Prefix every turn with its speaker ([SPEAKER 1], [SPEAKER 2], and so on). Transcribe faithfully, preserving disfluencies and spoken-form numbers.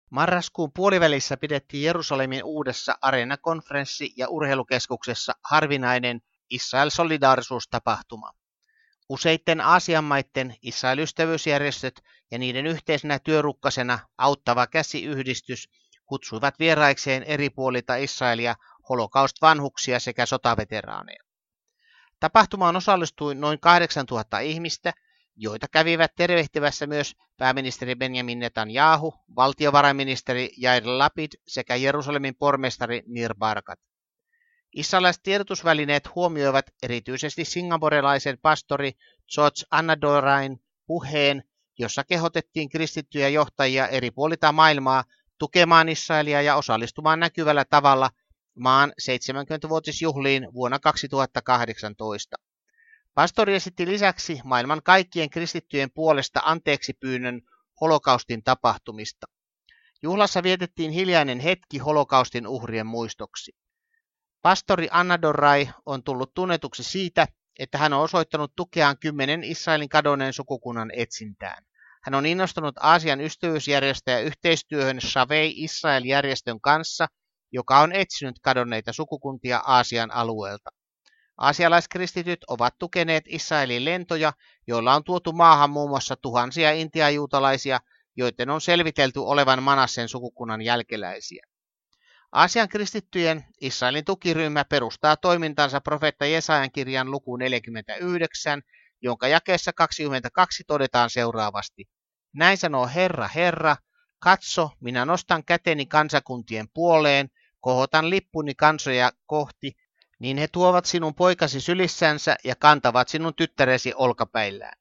[SPEAKER 1] Marraskuun puolivälissä pidettiin Jerusalemin uudessa Areena-konferenssi- ja urheilukeskuksessa harvinainen Israel-solidaarisuustapahtuma. Useitten Aasian maiden Israel-ystävyysjärjestöt ja niiden yhteisenä työrukkasena Auttava käsi-yhdistys kutsuivat vieraikseen eri puolilta Israelia holokaust-vanhuksia sekä sotaveteraaneja. Tapahtumaan osallistui noin kahdeksantuhatta ihmistä, joita kävivät tervehtivässä myös pääministeri Benjamin Netanyahu, valtiovarainministeri Yair Lapid sekä Jerusalemin pormestari Nir Barkat. Israelilaiset tiedotusvälineet huomioivat erityisesti singaporelaisen pastori George Anadorain puheen, jossa kehotettiin kristittyjä johtajia eri puolilta maailmaa tukemaan Israelia ja osallistumaan näkyvällä tavalla maan seitsemänkymmenvuotisjuhliin vuonna kaksituhattakahdeksantoista. Pastori esitti lisäksi maailman kaikkien kristittyjen puolesta anteeksi pyynnön holokaustin tapahtumista. Juhlassa vietettiin hiljainen hetki holokaustin uhrien muistoksi. Pastori Anadorai on tullut tunnetuksi siitä, että hän on osoittanut tukeaan kymmenen Israelin kadonneen sukukunnan etsintään. Hän on innostunut Aasian ystävyysjärjestö yhteistyöhön Shavei Israel-järjestön kanssa, joka on etsinyt kadonneita sukukuntia Aasian alueelta. Aasialaiskristityt ovat tukeneet Israelin lentoja, joilla on tuotu maahan muun muassa tuhansia intiajuutalaisia, joiden on selvitelty olevan Manassen sukukunnan jälkeläisiä. Aasian kristittyjen Israelin tukiryhmä perustaa toimintansa profeetta Jesajan kirjan lukuun neljäkymmentäyhdeksän, jonka jakeessa kaksikymmentäkaksi todetaan seuraavasti. Näin sanoo Herra, Herra, katso, minä nostan käteni kansakuntien puoleen, kohotan lippuni kansoja kohti, niin he tuovat sinun poikasi sylissänsä ja kantavat sinun tyttäresi olkapäillään.